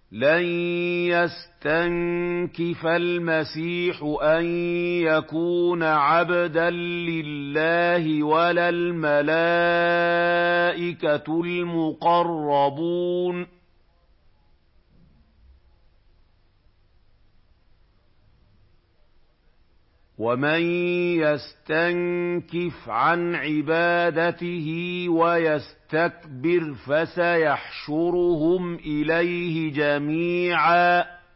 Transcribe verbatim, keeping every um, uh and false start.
لَّن يَسْتَنكِفَ الْمَسِيحُ أَن يَكُونَ عَبْدًا لِّلَّهِ وَلَا الْمَلَائِكَةُ الْمُقَرَّبُونَ ۚ وَمَن يَسْتَنكِفْ عَنْ عِبَادَتِهِ وَيَسْتَكْبِرْ فَسَيَحْشُرُهُمْ إِلَيْهِ جَمِيعًا